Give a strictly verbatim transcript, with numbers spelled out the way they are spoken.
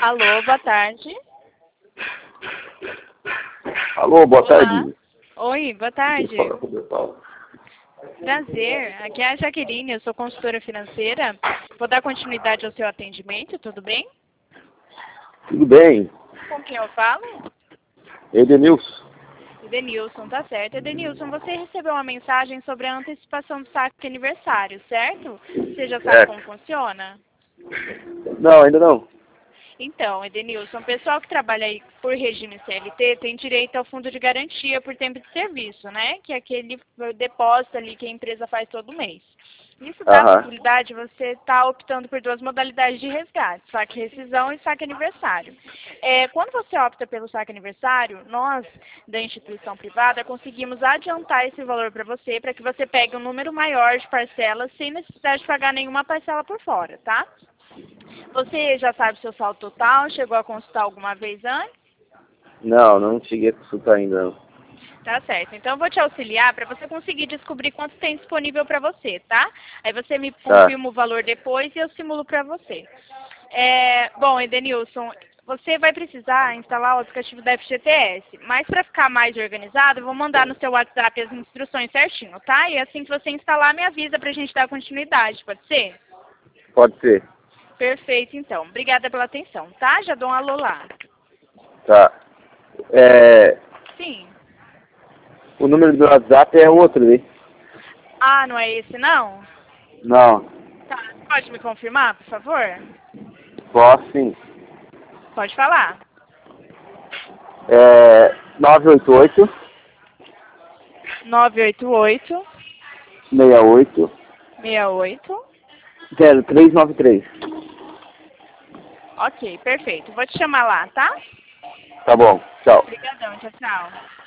Alô, boa tarde. Alô, boa Olá. tarde. Oi, boa tarde. Fala com o Paulo. Prazer. Aqui é a Jaqueline, eu sou consultora financeira. Vou dar continuidade ao seu atendimento, tudo bem? Tudo bem? Com quem eu falo? Edenilson. Edenilson, tá certo. Edenilson, você recebeu uma mensagem sobre a antecipação do saque aniversário, certo? Você já sabe É. como funciona? Não, ainda não. Então, Edenilson, o pessoal que trabalha aí por regime C L T tem direito ao fundo de garantia por tempo de serviço, né? Que é aquele depósito ali que a empresa faz todo mês. Isso dá a Aham. possibilidade de você estar optando por duas modalidades de resgate, saque rescisão e saque aniversário. É, quando você opta pelo saque aniversário, nós, da instituição privada, conseguimos adiantar esse valor para você, para que você pegue um número maior de parcelas sem necessidade de pagar nenhuma parcela por fora, tá? Você já sabe o seu saldo total? Chegou a consultar alguma vez antes? Não, não cheguei a consultar ainda não. Tá certo. Então eu vou te auxiliar para você conseguir descobrir quanto tem disponível para você, tá? Aí você me Tá. confirma o valor depois e eu simulo para você. É, bom, Edenilson, você vai precisar instalar o aplicativo da F G T S, mas para ficar mais organizado, eu vou mandar no seu WhatsApp as instruções certinho, tá? E assim que você instalar, me avisa para a gente dar continuidade, pode ser? Pode ser. Perfeito, então. Obrigada pela atenção, tá? Já dou um alô lá. Tá. É, Sim. o número do WhatsApp é outro, né? Ah, não é esse, não? Não. Tá. Pode me confirmar, por favor? Posso sim. Pode falar. É nove oito oito, nove oito oito, seis oito, seis oito. zero três nove três. Ok, perfeito. Vou te chamar lá, tá? Tá bom. Tchau. Obrigadão, tchau, tchau.